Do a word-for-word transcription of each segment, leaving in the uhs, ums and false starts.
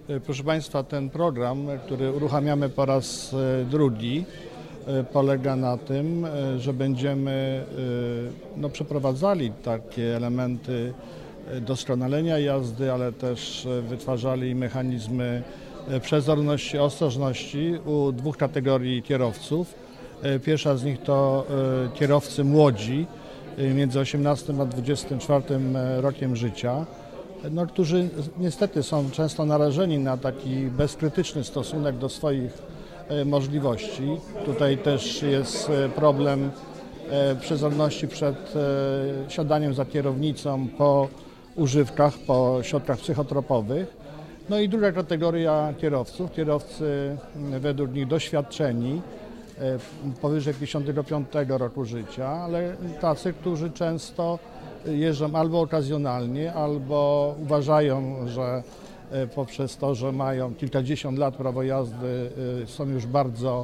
Proszę Państwa, ten program, który uruchamiamy po raz drugi, polega na tym, że będziemy no, przeprowadzali takie elementy doskonalenia jazdy, ale też wytwarzali mechanizmy przezorności, ostrożności u dwóch kategorii kierowców. Pierwsza z nich to kierowcy młodzi, między osiemnastym a dwudziestym czwartym rokiem życia, no, którzy niestety są często narażeni na taki bezkrytyczny stosunek do swoich możliwości. Tutaj też jest problem przezorności przed siadaniem za kierownicą po używkach, po środkach psychotropowych. No i druga kategoria kierowców, kierowcy według nich doświadczeni, powyżej pięćdziesiątego piątego roku życia, ale tacy, którzy często jeżdżą albo okazjonalnie, albo uważają, że poprzez to, że mają kilkadziesiąt lat prawo jazdy, są już bardzo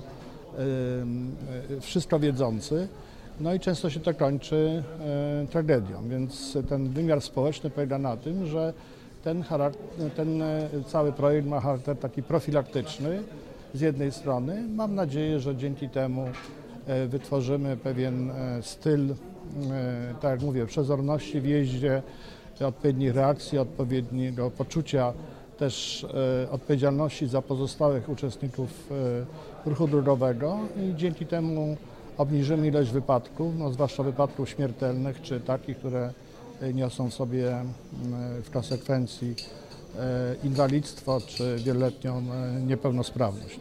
wszystko wiedzący. No i często się to kończy tragedią, więc ten wymiar społeczny polega na tym, że ten, ten cały projekt ma charakter taki profilaktyczny z jednej strony. Mam nadzieję, że dzięki temu wytworzymy pewien styl, tak jak mówię, przezorności w jeździe, odpowiednich reakcji, odpowiedniego poczucia też odpowiedzialności za pozostałych uczestników ruchu drogowego i dzięki temu obniżymy ilość wypadków, no zwłaszcza wypadków śmiertelnych, czy takich, które niosą w sobie w konsekwencji inwalidztwo, czy wieloletnią niepełnosprawność.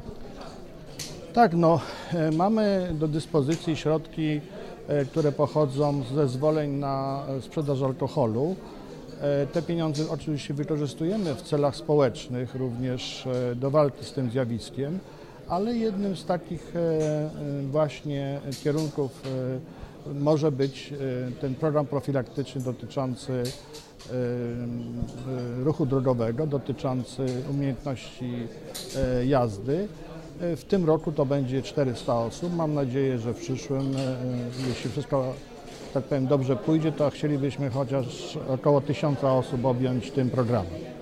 Tak, no, mamy do dyspozycji środki, które pochodzą z zezwoleń na sprzedaż alkoholu. Te pieniądze oczywiście wykorzystujemy w celach społecznych, również do walki z tym zjawiskiem, ale jednym z takich właśnie kierunków może być ten program profilaktyczny dotyczący ruchu drogowego, dotyczący umiejętności jazdy. W tym roku to będzie czterysta osób. Mam nadzieję, że w przyszłym, jeśli wszystko, tak powiem, dobrze pójdzie, to chcielibyśmy chociaż około tysiąca osób objąć tym programem.